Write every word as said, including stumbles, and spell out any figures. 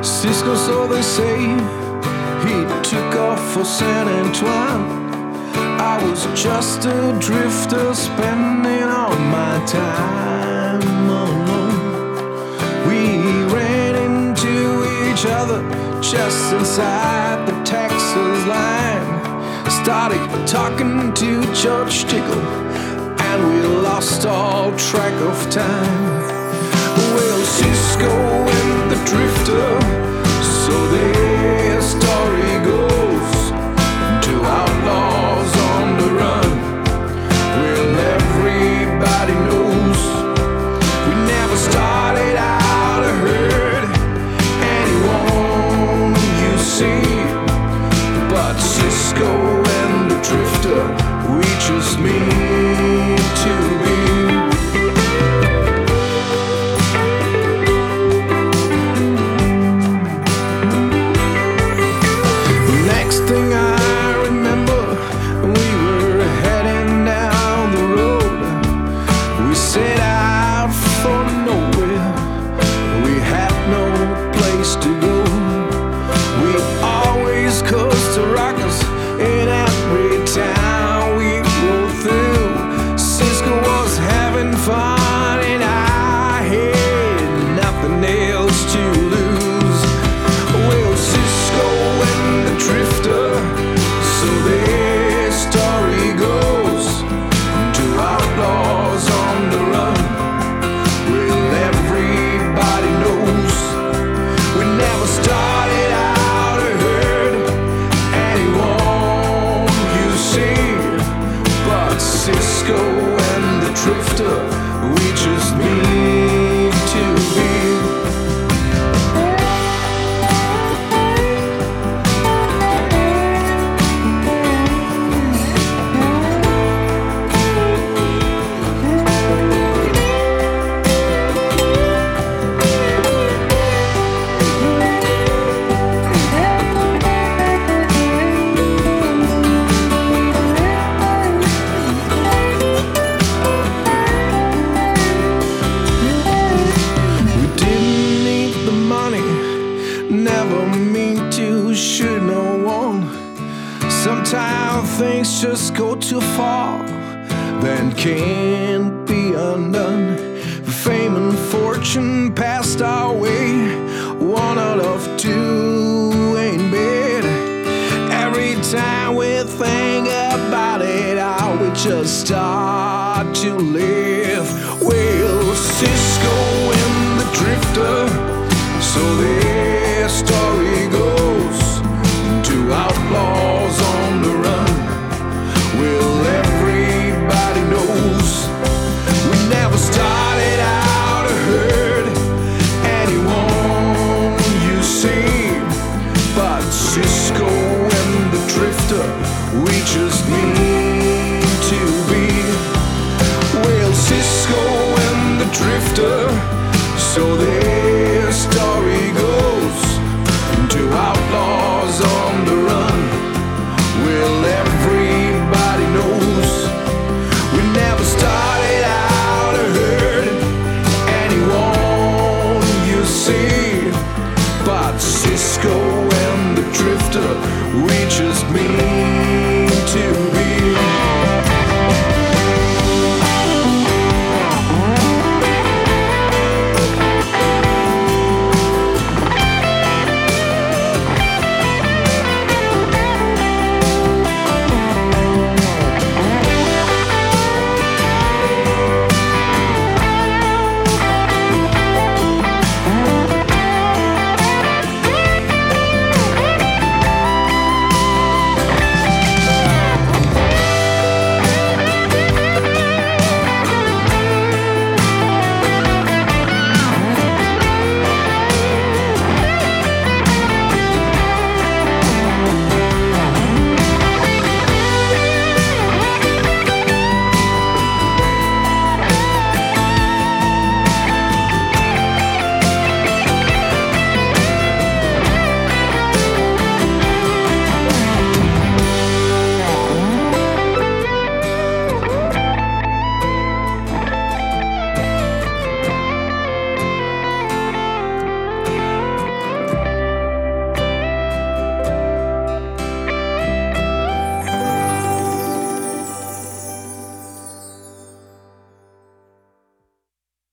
Cisco, so they say, he took off for San Antoine. I was just a drifter spending all my time alone. We ran into each other just inside the Texas line. Started talking to George Tickle, and we lost all track of time. Well, Cisco and the drifter, so their story goes. Two outlaws on the run, well, everybody knows. We never started out a herd, anyone you see. But Cisco and the drifter, we just mean to be. Cisco and the drifter, we just need to be. Never mean to shoot no one. Sometimes things just go too far, then can't be undone. Fame and fortune passed our way, one out of two ain't bad. Every time we think about it, how we just start to live. Well, Cisco and the drifter, so their story goes. Two outlaws on the run, well, everybody knows. We never started out a herd, anyone you see. But Cisco and the drifter, we just mean to be. Well, Cisco and the drifter, so their story goes. Two outlaws on the run, well, everybody knows. We never started out a herd, anyone you see. But Cisco and the drifter, we just mean